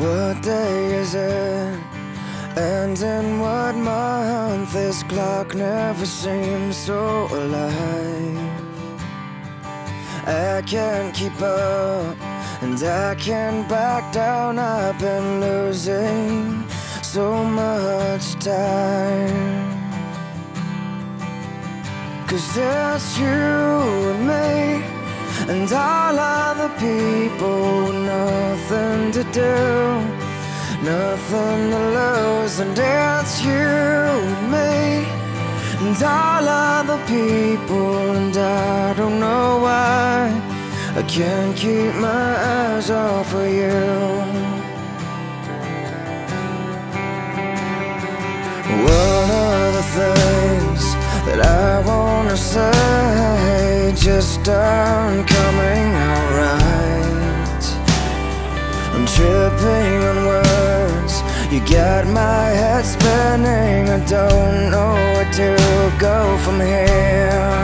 What day is it? And in what month? This clock never seems so alive. I can't keep up, and I can't back down. I've been losing so much time. 'Cause it's you and me, and all other people with nothing to do, nothing to lose. And it's you and me, and all other people. And I don't know why I can't keep my eyes off of you. One of the things that I wanna say just aren't coming out right. I'm tripping on words, you got my head spinning. I don't know where to go from here.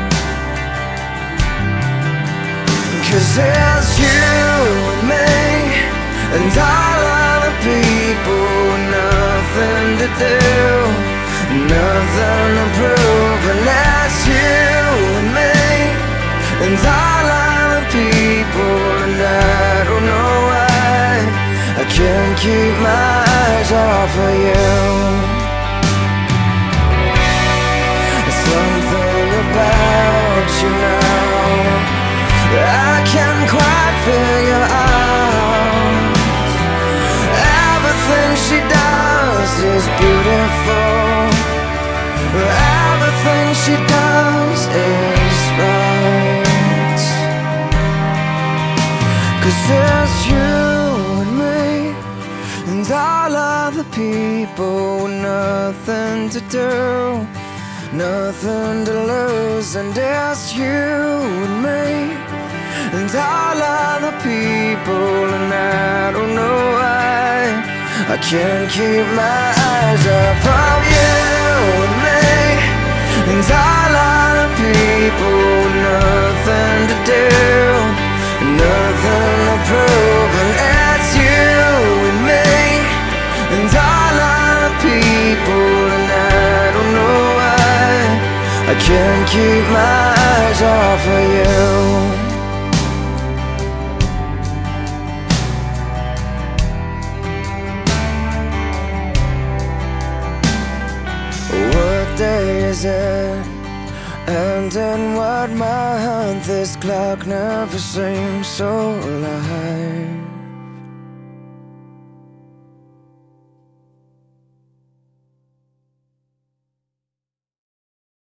'Cause it's you and me, and all other people with nothing to do, nothing to prove. And that's you and me, and all other people. And I don't know why I can't keep my eyes off of you. There's something about you now that I can't quite figure out. Everything she does is beautiful. Everything she does is right. 'Cause it's you and me, and all other people with nothing to do, nothing to lose. And it's you and me, and all other people. And I don't know why I can't keep my eyes off of you and me, and all other people. Nothing to do, nothing to prove. And it's you and me, and all other people. And I don't know why I can't keep my eyes off of you. What day is it? And in what month? This clock never seems so alive.